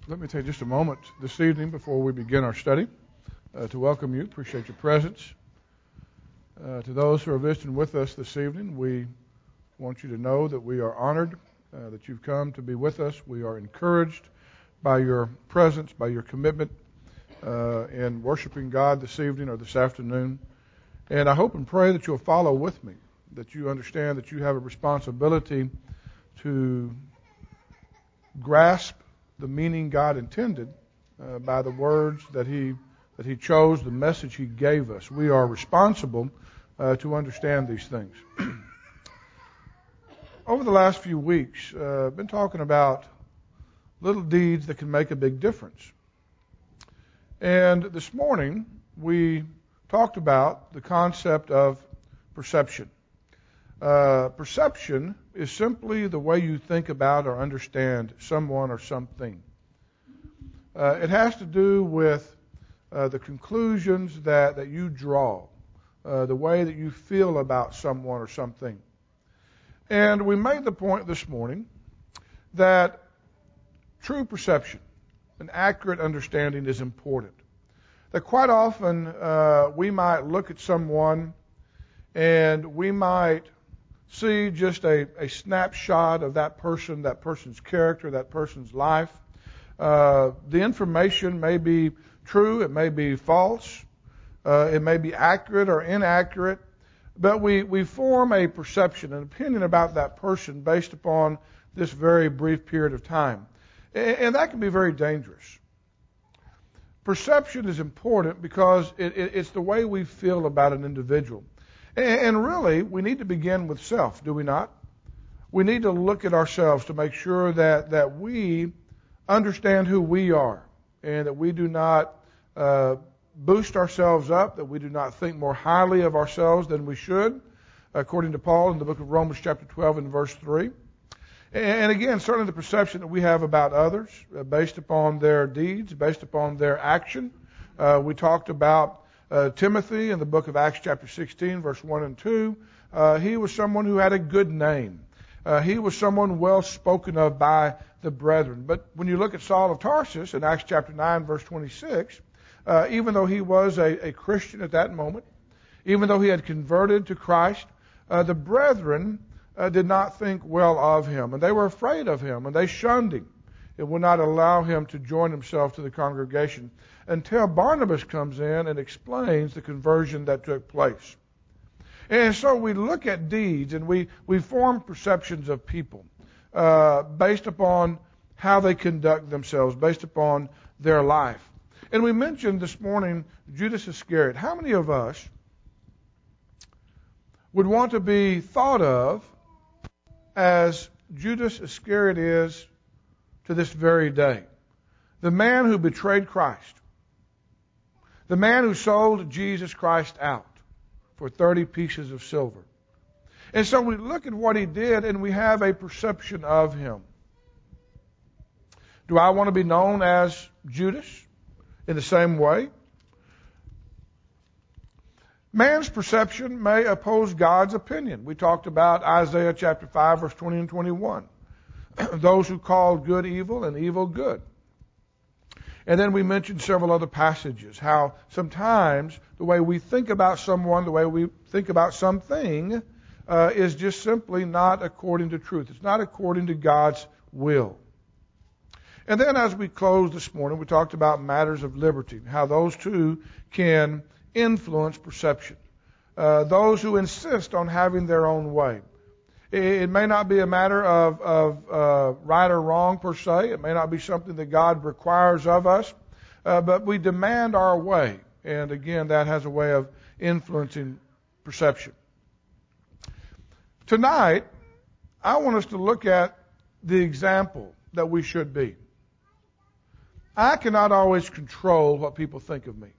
Let me take just a moment this evening before we begin our study to welcome you. Appreciate your presence. To those who are visiting with us this evening, we want you to know that we are honored that you've come to be with us. We are encouraged by your presence, by your commitment in worshiping God this evening or this afternoon. And I hope and pray that you'll follow with me, that you understand that you have a responsibility to grasp the meaning God intended by the words that He chose, the message He gave us. We are responsible to understand these things. Over the last few weeks, I've been talking about little deeds that can make a big difference. And this morning, we talked about the concept of perception. Perception is simply the way you think about or understand someone or something. It has to do with the conclusions that you draw, the way that you feel about someone or something. And we made the point this morning that true perception, an accurate understanding, is important. That quite often we might look at someone and we might see just a snapshot of that person, that person's character, that person's life. The information may be true, it may be false, it may be accurate or inaccurate, but we form a perception, an opinion about that person based upon this very brief period of time. And that can be very dangerous. Perception is important because it's the way we feel about an individual. And really, we need to begin with self, do we not? We need to look at ourselves to make sure that we understand who we are and that we do not boost ourselves up, that we do not think more highly of ourselves than we should, according to Paul in the book of Romans chapter 12 and verse 3. And again, certainly the perception that we have about others based upon their deeds, based upon their action. We talked about Timothy in the book of Acts chapter 16, verse 1 and 2, he was someone who had a good name. He was someone well spoken of by the brethren. But when you look at Saul of Tarsus in Acts chapter 9, verse 26, even though he was a Christian at that moment, even though he had converted to Christ, the brethren did not think well of him, and they were afraid of him, and they shunned him. It would not allow him to join himself to the congregation until Barnabas comes in and explains the conversion that took place. And so we look at deeds and we form perceptions of people based upon how they conduct themselves, based upon their life. And we mentioned this morning Judas Iscariot. How many of us would want to be thought of as Judas Iscariot is to this very day? The man who betrayed Christ. The man who sold Jesus Christ out for 30 pieces of silver. And so we look at what he did and we have a perception of him. Do I want to be known as Judas in the same way? Man's perception may oppose God's opinion. We talked about Isaiah chapter 5, verse 20 and 21. Those who call good evil and evil good. And then we mentioned several other passages, how sometimes the way we think about someone, the way we think about something, is just simply not according to truth. It's not according to God's will. And then as we closed this morning, we talked about matters of liberty, how those two can influence perception. Those who insist on having their own way. It may not be a matter of right or wrong per se. It may not be something that God requires of us, but we demand our way. And again, that has a way of influencing perception. Tonight, I want us to look at the example that we should be. I cannot always control what people think of me.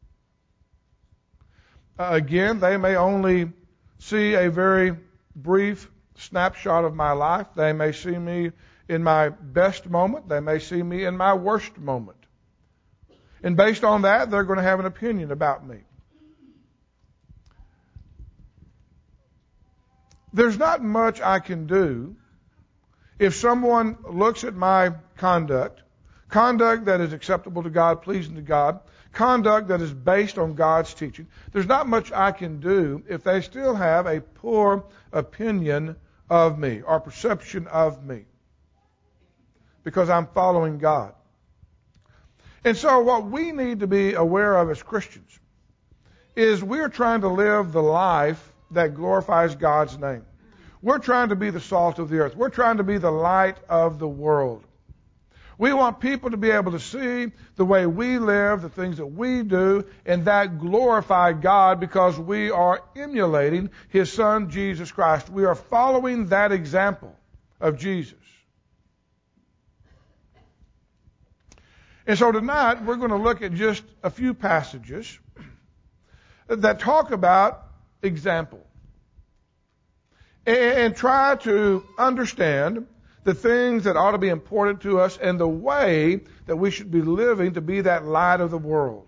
Again, they may only see a very brief snapshot of my life. They may see me in my best moment. They may see me in my worst moment. And based on that, they're going to have an opinion about me. There's not much I can do if someone looks at my conduct, conduct that is acceptable to God, pleasing to God, conduct that is based on God's teaching. There's not much I can do if they still have a poor opinion of me or perception of me, because I'm following God. And so what we need to be aware of as Christians is we're trying to live the life that glorifies God's name. We're trying to be the salt of the earth. We're trying to be the light of the world. We want people to be able to see the way we live, the things that we do, and that glorify God because we are emulating His Son, Jesus Christ. We are following that example of Jesus. And so tonight we're going to look at just a few passages that talk about example and try to understand the things that ought to be important to us and the way that we should be living to be that light of the world.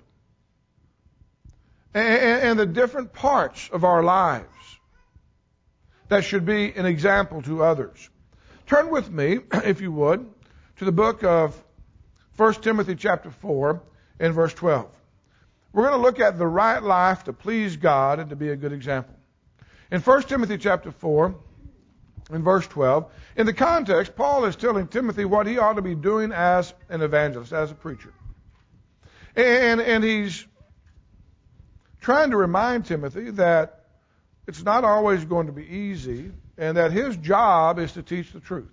And the different parts of our lives that should be an example to others. Turn with me, if you would, to the book of 1 Timothy chapter 4 and verse 12. We're going to look at the right life to please God and to be a good example. In 1 Timothy chapter 4 and verse 12, in the context, Paul is telling Timothy what he ought to be doing as an evangelist, as a preacher. And he's trying to remind Timothy that it's not always going to be easy and that his job is to teach the truth.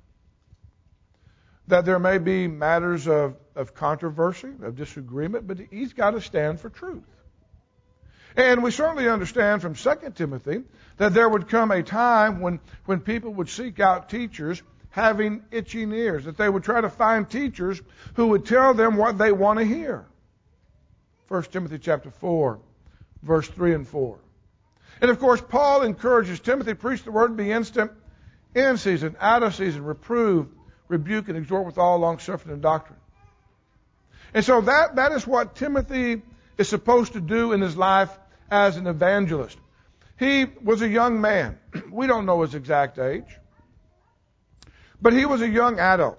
That there may be matters of controversy, of disagreement, but he's got to stand for truth. And we certainly understand from 2 Timothy that there would come a time when people would seek out teachers having itching ears, that they would try to find teachers who would tell them what they want to hear. 1 Timothy chapter 4, verse 3 and 4. And of course, Paul encourages Timothy, preach the word, be instant, in season, out of season, reprove, rebuke, and exhort with all long-suffering and doctrine. And so that is what Timothy is supposed to do in his life as an evangelist. He was a young man. We don't know his exact age. But he was a young adult.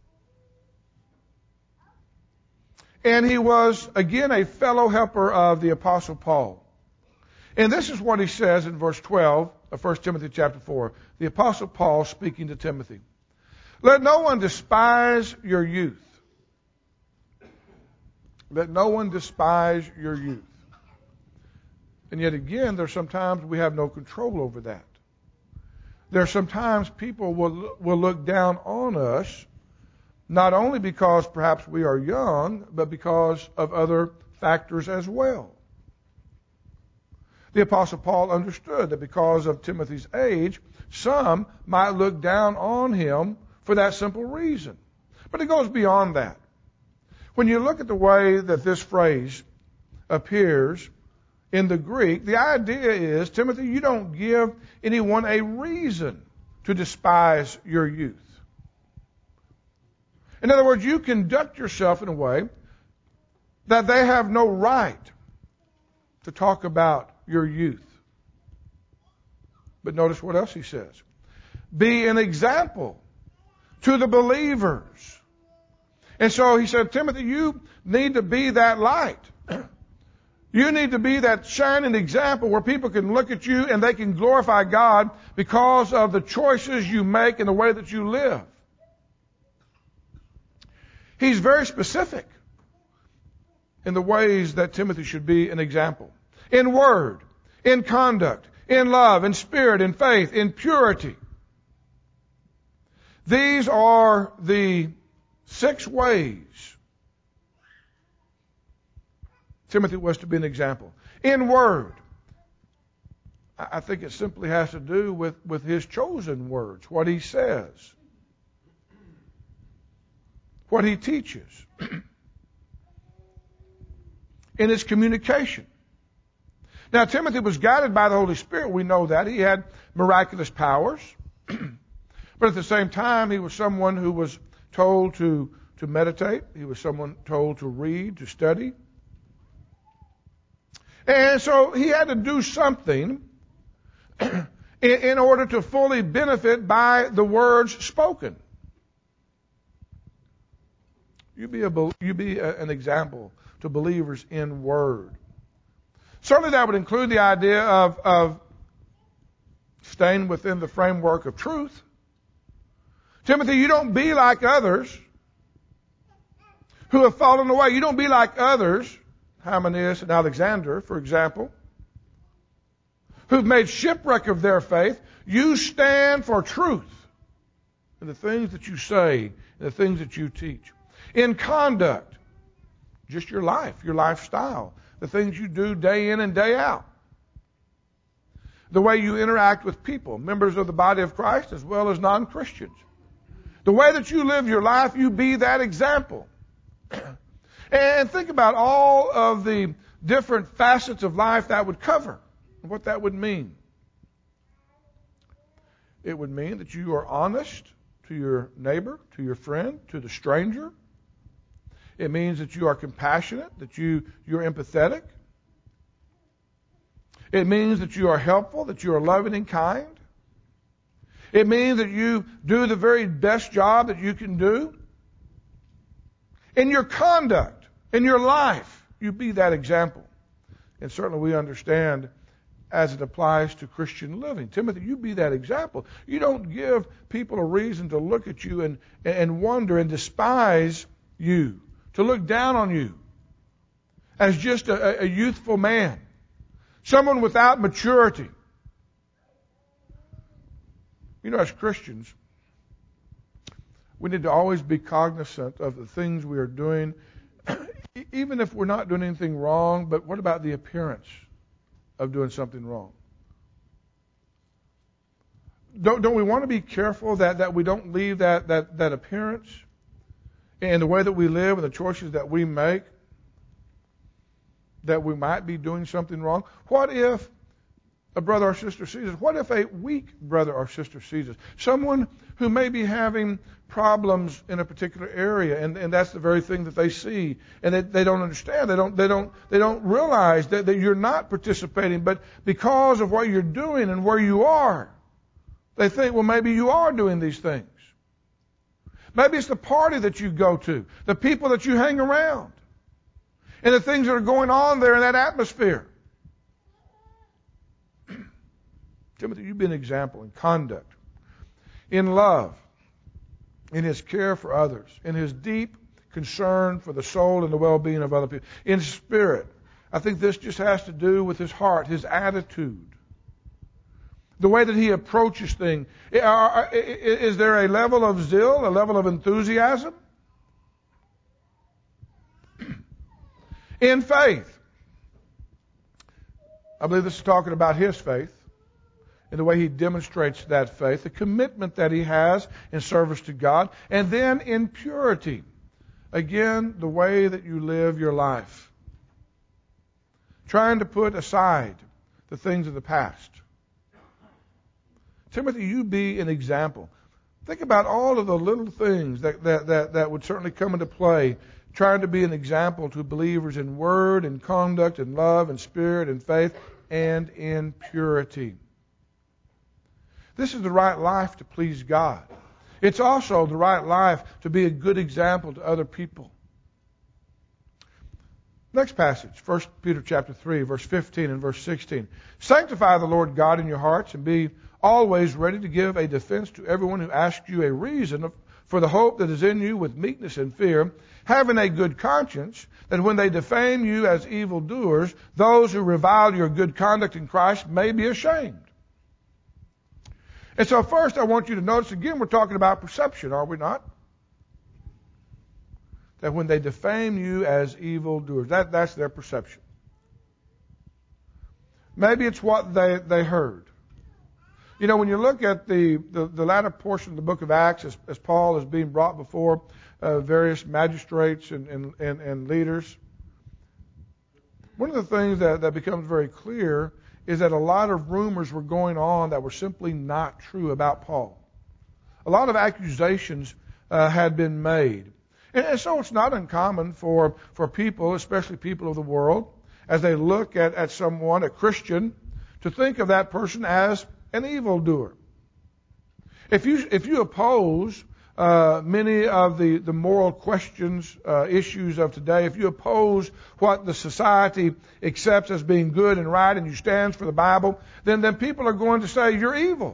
And he was, again, a fellow helper of the Apostle Paul. And this is what he says in verse 12 of 1 Timothy chapter 4. The Apostle Paul speaking to Timothy. Let no one despise your youth. Let no one despise your youth. And yet again, there's sometimes we have no control over that. There are sometimes people will look down on us, not only because perhaps we are young, but because of other factors as well. The Apostle Paul understood that because of Timothy's age, some might look down on him for that simple reason. But it goes beyond that. When you look at the way that this phrase appears in the Greek, the idea is, Timothy, you don't give anyone a reason to despise your youth. In other words, you conduct yourself in a way that they have no right to talk about your youth. But notice what else he says. Be an example to the believers. And so he said, Timothy, you need to be that light. You need to be that shining example where people can look at you and they can glorify God because of the choices you make and the way that you live. He's very specific in the ways that Timothy should be an example. In word, in conduct, in love, in spirit, in faith, in purity. These are the 6 ways Timothy was to be an example. In word, I think it simply has to do with his chosen words, what he says, what he teaches, in his communication. Now, Timothy was guided by the Holy Spirit. We know that. He had miraculous powers. But at the same time, he was someone who was told to meditate. He was someone told to read, to study. And so he had to do something in order to fully benefit by the words spoken. You be an example to believers in word. Certainly that would include the idea of staying within the framework of truth. Timothy, you don't be like others who have fallen away. You don't be like others, Hymenaeus and Alexander, for example, who've made shipwreck of their faith. You stand for truth in the things that you say, in the things that you teach. In conduct, just your life, your lifestyle, the things you do day in and day out. The way you interact with people, members of the body of Christ as well as non-Christians. The way that you live your life, you be that example. And think about all of the different facets of life that would cover, and what that would mean. It would mean that you are honest to your neighbor, to your friend, to the stranger. It means that you are compassionate, that you're empathetic. It means that you are helpful, that you are loving and kind. It means that you do the very best job that you can do. In your conduct, in your life, you be that example. And certainly we understand as it applies to Christian living. Timothy, you be that example. You don't give people a reason to look at you and wonder and despise you, to look down on you as just a youthful man, someone without maturity. You know, as Christians, we need to always be cognizant of the things we are doing, even if we're not doing anything wrong, but what about the appearance of doing something wrong? Don't we want to be careful that we don't leave that appearance in the way that we live and the choices that we make, that we might be doing something wrong? What if a brother or sister sees us? What if a weak brother or sister sees us? Someone who may be having problems in a particular area, and that's the very thing that they see, and they don't understand. They don't realize that you're not participating, but because of what you're doing and where you are, they think, well, maybe you are doing these things. Maybe it's the party that you go to, the people that you hang around, and the things that are going on there in that atmosphere. Timothy, you be an example in conduct, in love, in his care for others, in his deep concern for the soul and the well-being of other people, in spirit. I think this just has to do with his heart, his attitude, the way that he approaches things. Is there a level of zeal, a level of enthusiasm? In faith. I believe this is talking about his faith, in the way he demonstrates that faith, the commitment that he has in service to God, and then in purity. Again, the way that you live your life. Trying to put aside the things of the past. Timothy, you be an example. Think about all of the little things that would certainly come into play, trying to be an example to believers in word and conduct and love and spirit and faith and in purity. This is the right life to please God. It's also the right life to be a good example to other people. Next passage, 1 Peter chapter 3, verse 15 and verse 16. Sanctify the Lord God in your hearts and be always ready to give a defense to everyone who asks you a reason for the hope that is in you with meekness and fear, having a good conscience, that when they defame you as evildoers, those who revile your good conduct in Christ may be ashamed. And so first I want you to notice, again, we're talking about perception, are we not? That when they defame you as evildoers, that's their perception. Maybe it's what they heard. You know, when you look at the latter portion of the book of Acts, as Paul is being brought before various magistrates and leaders, one of the things that becomes very clear is that a lot of rumors were going on that were simply not true about Paul. A lot of accusations had been made. And so it's not uncommon for people, especially people of the world, as they look at someone, a Christian, to think of that person as an evildoer. If you oppose many of the moral questions, issues of today, if you oppose what the society accepts as being good and right and you stand for the Bible, then people are going to say you're evil.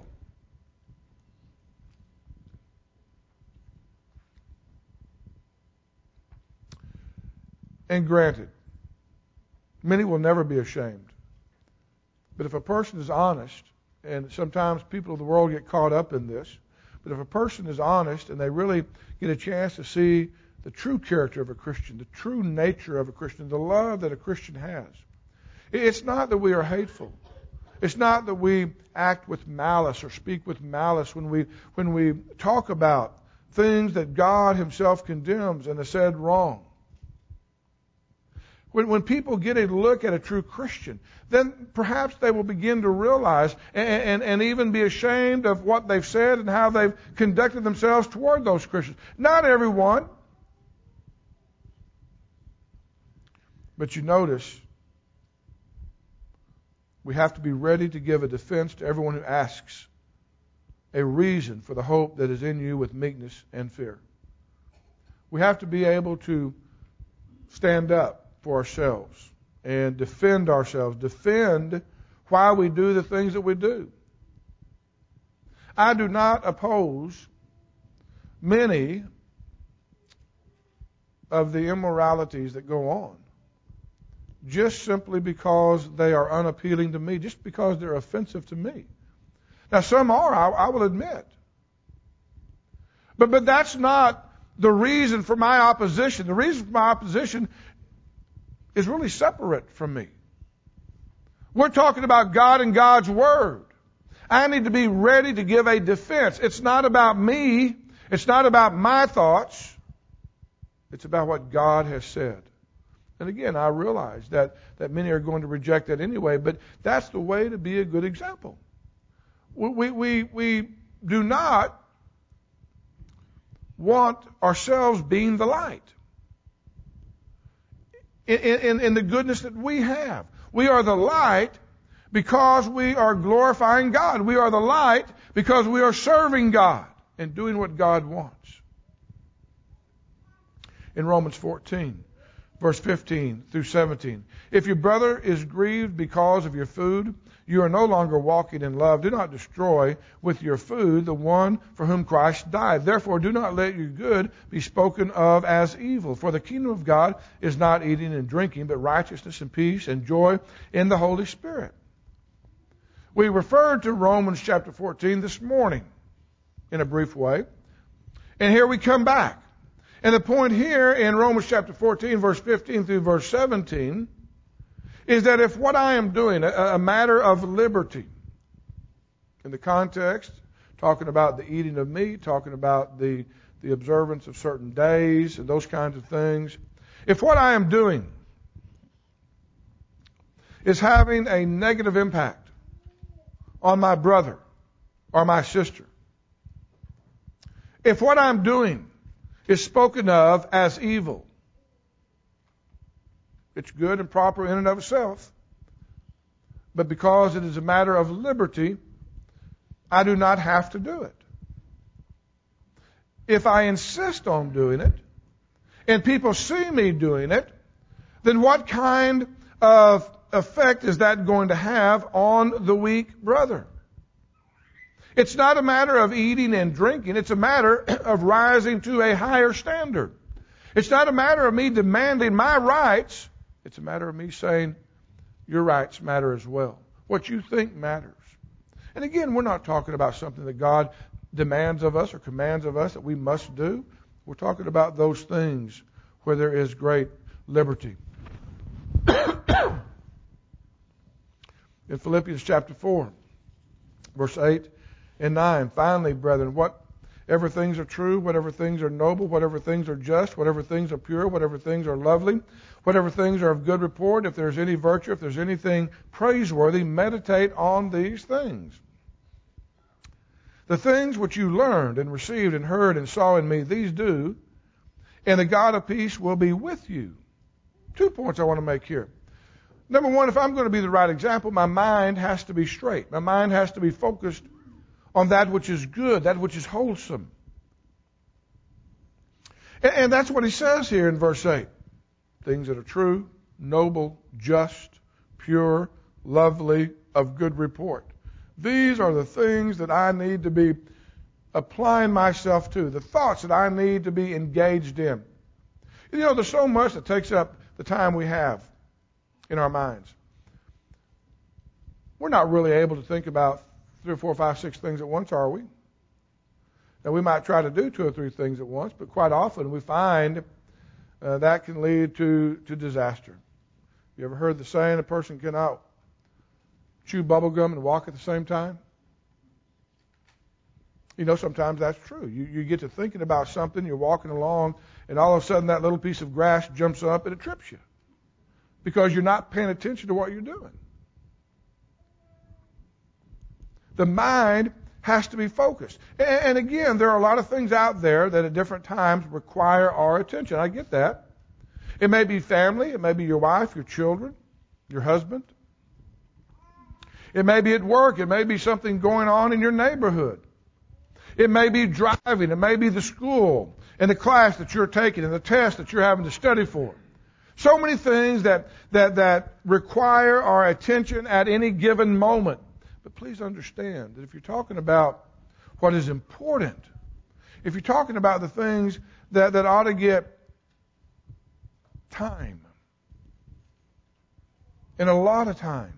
And granted, many will never be ashamed. But if a person is honest, and sometimes people of the world get caught up in this, but if a person is honest and they really get a chance to see the true character of a Christian, the true nature of a Christian, the love that a Christian has, it's not that we are hateful. It's not that we act with malice or speak with malice when we talk about things that God Himself condemns and has said wrong. When people get a look at a true Christian, then perhaps they will begin to realize and even be ashamed of what they've said and how they've conducted themselves toward those Christians. Not everyone. But you notice, we have to be ready to give a defense to everyone who asks a reason for the hope that is in you with meekness and fear. We have to be able to stand up for ourselves and defend ourselves, defend why we do the things that we do. I do not oppose many of the immoralities that go on just simply because they are unappealing to me, just because they're offensive to me. Now, some are, I will admit. But that's not the reason for my opposition. The reason for my opposition is really separate from me. We're talking about God and God's Word. I need to be ready to give a defense. It's not about me. It's not about my thoughts. It's about what God has said. And again, I realize that many are going to reject that anyway, but that's the way to be a good example. We do not want ourselves being the light in the goodness that we have. We are the light because we are glorifying God. We are the light because we are serving God and doing what God wants. In Romans 14, verse 15 through 17, if your brother is grieved because of your food, you are no longer walking in love. Do not destroy with your food the one for whom Christ died. Therefore, do not let your good be spoken of as evil. For the kingdom of God is not eating and drinking, but righteousness and peace and joy in the Holy Spirit. We referred to Romans chapter 14 this morning in a brief way. And here we come back. And the point here in Romans chapter 14, verse 15 through verse 17, is that if what I am doing, a matter of liberty, in the context, talking about the eating of meat, talking about the observance of certain days and those kinds of things, if what I am doing is having a negative impact on my brother or my sister, if what I'm doing is spoken of as evil, it's good and proper in and of itself. But because it is a matter of liberty, I do not have to do it. If I insist on doing it, and people see me doing it, then what kind of effect is that going to have on the weak brother? It's not a matter of eating and drinking. It's a matter of rising to a higher standard. It's not a matter of me demanding my rights. It's a matter of me saying, your rights matter as well. What you think matters. And again, we're not talking about something that God demands of us or commands of us that we must do. We're talking about those things where there is great liberty. In Philippians chapter 4, verse 8 and 9, finally, brethren, whatever things are true, whatever things are noble, whatever things are just, whatever things are pure, whatever things are lovely, whatever things are of good report, if there's any virtue, if there's anything praiseworthy, meditate on these things. The things which you learned and received and heard and saw in me, these do, and the God of peace will be with you. 2 points I want to make here. Number one, if I'm going to be the right example, my mind has to be straight. My mind has to be focused on that which is good, that which is wholesome. And that's what he says here in verse 8. Things that are true, noble, just, pure, lovely, of good report. These are the things that I need to be applying myself to, the thoughts that I need to be engaged in. You know, there's so much that takes up the time we have in our minds. We're not really able to think about 3 or 4, 5, 6 things at once, are we? Now, we might try to do 2 or 3 things at once, but quite often we find that can lead to disaster. You ever heard the saying, a person cannot chew bubble gum and walk at the same time? You know, sometimes that's true. You get to thinking about something, you're walking along, and all of a sudden that little piece of grass jumps up and it trips you because you're not paying attention to what you're doing. The mind has to be focused. And again, there are a lot of things out there that at different times require our attention. I get that. It may be family. It may be your wife, your children, your husband. It may be at work. It may be something going on in your neighborhood. It may be driving. It may be the school and the class that you're taking and the test that you're having to study for. So many things that require our attention at any given moment. But please understand that if you're talking about what is important, if you're talking about the things that ought to get time, and a lot of time,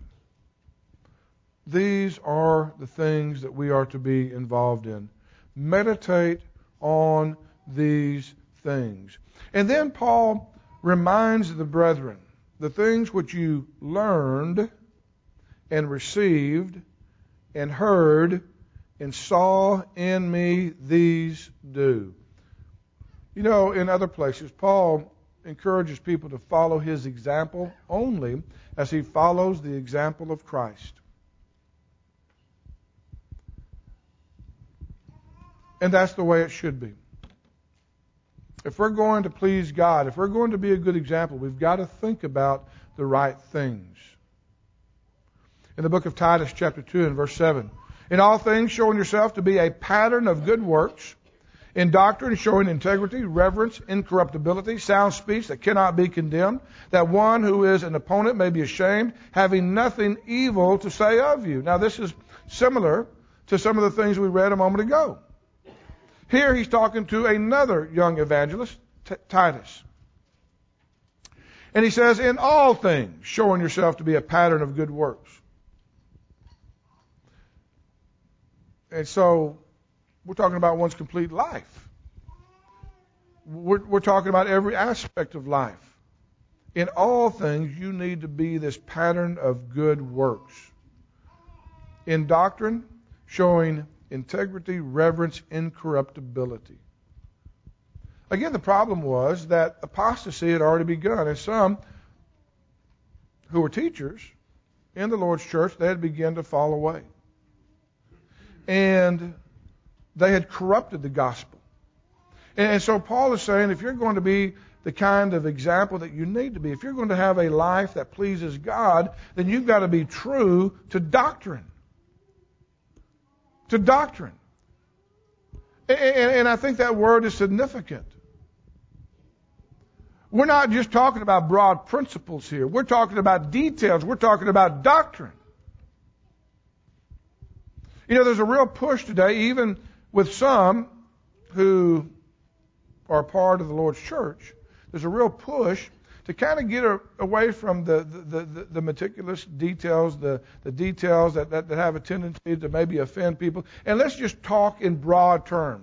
these are the things that we are to be involved in. Meditate on these things. And then Paul reminds the brethren, the things which you learned and received and heard and saw in me, these do. You know, in other places, Paul encourages people to follow his example only as he follows the example of Christ. And that's the way it should be. If we're going to please God, if we're going to be a good example, we've got to think about the right things. In the book of Titus, chapter 2 and verse 7, in all things showing yourself to be a pattern of good works, in doctrine showing integrity, reverence, incorruptibility, sound speech that cannot be condemned, that one who is an opponent may be ashamed, having nothing evil to say of you. Now this is similar to some of the things we read a moment ago. Here he's talking to another young evangelist, Titus. And he says, in all things, showing yourself to be a pattern of good works. And so, we're talking about one's complete life. We're talking about every aspect of life. In all things, you need to be this pattern of good works. In doctrine, showing integrity, reverence, incorruptibility. Again, the problem was that apostasy had already begun, and some who were teachers in the Lord's church, they had begun to fall away. And they had corrupted the gospel. And so Paul is saying, if you're going to be the kind of example that you need to be, if you're going to have a life that pleases God, then you've got to be true to doctrine. To doctrine. And I think that word is significant. We're not just talking about broad principles here. We're talking about details. We're talking about doctrine. You know, there's a real push today, even with some who are part of the Lord's church, there's a real push to kind of get away from the meticulous details, the details that have a tendency to maybe offend people, and let's just talk in broad terms.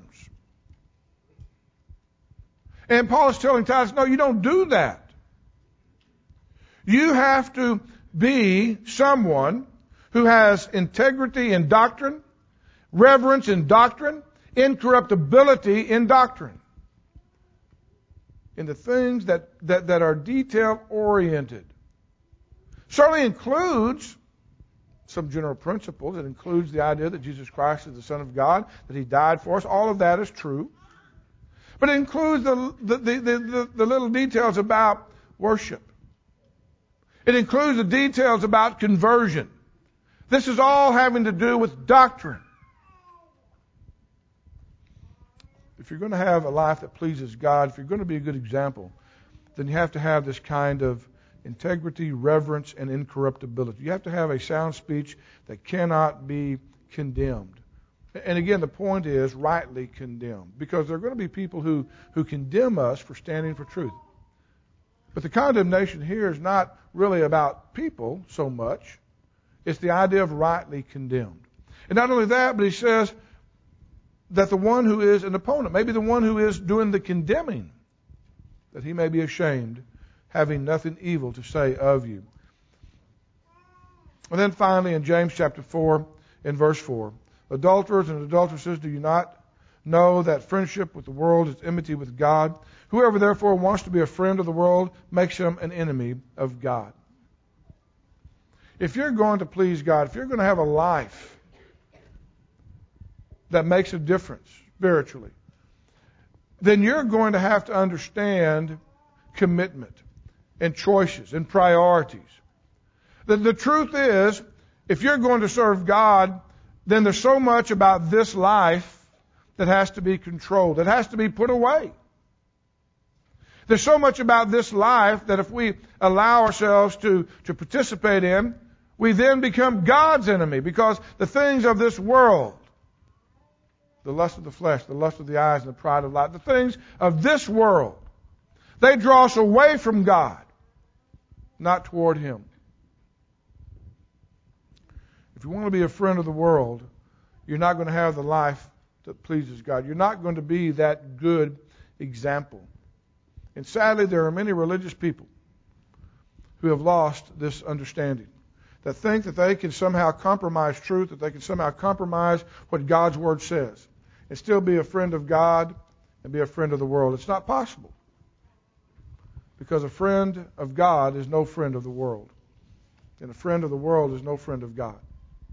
And Paul is telling Titus, no, you don't do that. You have to be someone who has integrity in doctrine, reverence in doctrine, incorruptibility in doctrine. In the things that are detail-oriented. Certainly includes some general principles. It includes the idea that Jesus Christ is the Son of God, that He died for us. All of that is true. But it includes the little details about worship. It includes the details about conversion. This is all having to do with doctrine. if you're going to have a life that pleases God, if you're going to be a good example, then you have to have this kind of integrity, reverence, and incorruptibility. You have to have a sound speech that cannot be condemned. And again, the point is rightly condemned, because there are going to be people who condemn us for standing for truth. But the condemnation here is not really about people so much. It's the idea of rightly condemned. And not only that, but he says that the one who is an opponent, maybe the one who is doing the condemning, that he may be ashamed, having nothing evil to say of you. And then finally in James chapter 4, in verse 4, adulterers and adulteresses, do you not know that friendship with the world is enmity with God? Whoever therefore wants to be a friend of the world makes him an enemy of God. If you're going to please God, if you're going to have a life that makes a difference spiritually, then you're going to have to understand commitment and choices and priorities. The truth is, if you're going to serve God, then there's so much about this life that has to be controlled, that has to be put away. There's so much about this life that if we allow ourselves to participate in, we then become God's enemy, because the things of this world, the lust of the flesh, the lust of the eyes, and the pride of life, the things of this world, they draw us away from God, not toward Him. If you want to be a friend of the world, you're not going to have the life that pleases God. You're not going to be that good example. And sadly, there are many religious people who have lost this understanding, that think that they can somehow compromise truth, that they can somehow compromise what God's Word says, and still be a friend of God and be a friend of the world. It's not possible, because a friend of God is no friend of the world, and a friend of the world is no friend of God.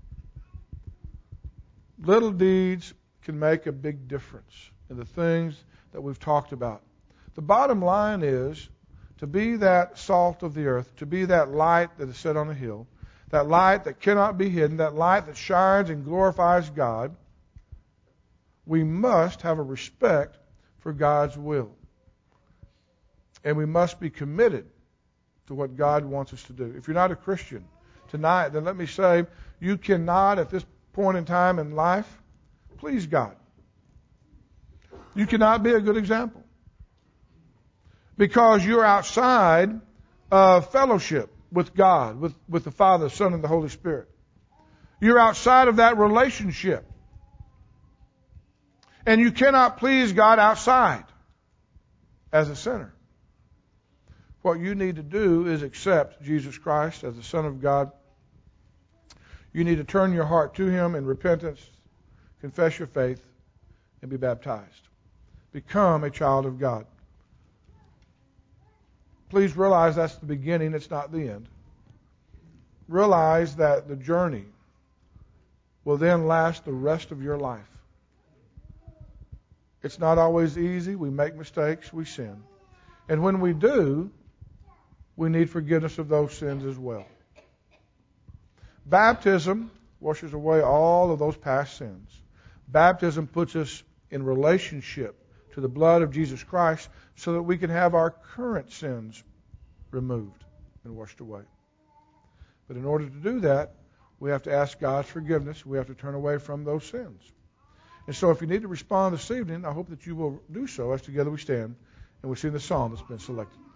Little deeds can make a big difference in the things that we've talked about. The bottom line is to be that salt of the earth, to be that light that is set on a hill, that light that cannot be hidden, that light that shines and glorifies God. We must have a respect for God's will. And we must be committed to what God wants us to do. If you're not a Christian tonight, then let me say, you cannot at this point in time in life please God. You cannot be a good example, because you're outside of fellowship with God, with the Father, the Son, and the Holy Spirit. You're outside of that relationship. And you cannot please God outside as a sinner. What you need to do is accept Jesus Christ as the Son of God. You need to turn your heart to Him in repentance, confess your faith, and be baptized. Become a child of God. Please realize that's the beginning, it's not the end. Realize that the journey will then last the rest of your life. It's not always easy. We make mistakes. We sin. And when we do, we need forgiveness of those sins as well. Baptism washes away all of those past sins. Baptism puts us in relationship to the blood of Jesus Christ so that we can have our current sins removed and washed away. But in order to do that, we have to ask God's forgiveness. We have to turn away from those sins. And so if you need to respond this evening, I hope that you will do so as together we stand and we sing the psalm that's been selected.